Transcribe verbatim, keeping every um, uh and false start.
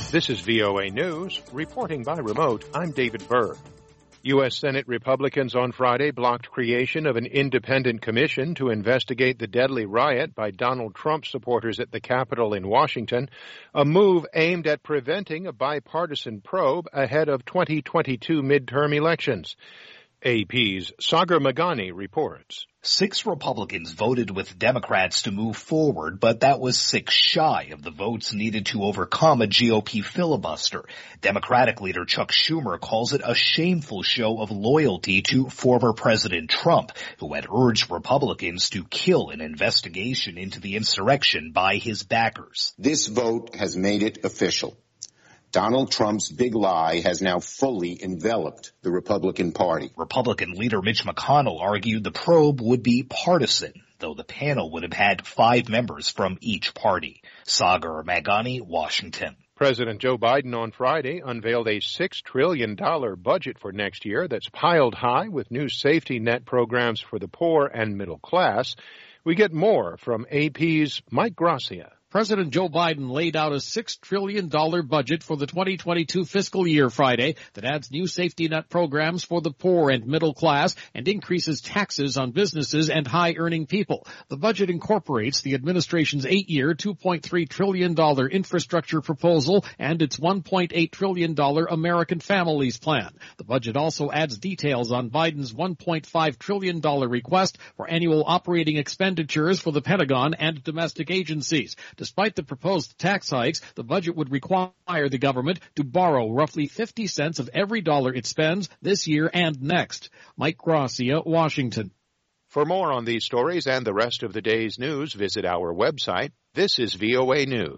This is V O A News. Reporting by remote, I'm David Burr. U S. Senate Republicans on Friday blocked creation of an independent commission to investigate the deadly riot by Donald Trump supporters at the Capitol in Washington, a move aimed at preventing a bipartisan probe ahead of twenty twenty-two midterm elections. A P's Sagar Meghani reports. Six Republicans voted with Democrats to move forward, but that was six shy of the votes needed to overcome a G O P filibuster. Democratic leader Chuck Schumer calls it a shameful show of loyalty to former President Trump, who had urged Republicans to kill an investigation into the insurrection by his backers. This vote has made it official. Donald Trump's big lie has now fully enveloped the Republican Party. Republican leader Mitch McConnell argued the probe would be partisan, though the panel would have had five members from each party. Sagar Meghani, Washington. President Joe Biden on Friday unveiled a six trillion dollars budget for next year that's piled high with new safety net programs for the poor and middle class. We get more from A P's Mike Gracia. President Joe Biden laid out a six trillion dollars budget for the twenty twenty-two fiscal year Friday that adds new safety net programs for the poor and middle class and increases taxes on businesses and high-earning people. The budget incorporates the administration's eight-year, two point three trillion dollars infrastructure proposal and its one point eight trillion dollars American Families Plan. The budget also adds details on Biden's one point five trillion dollars request for annual operating expenditures for the Pentagon and domestic agencies. Despite the proposed tax hikes, the budget would require the government to borrow roughly fifty cents of every dollar it spends this year and next. Mike Gracia, Washington. For more on these stories and the rest of the day's news, visit our website. This is V O A News.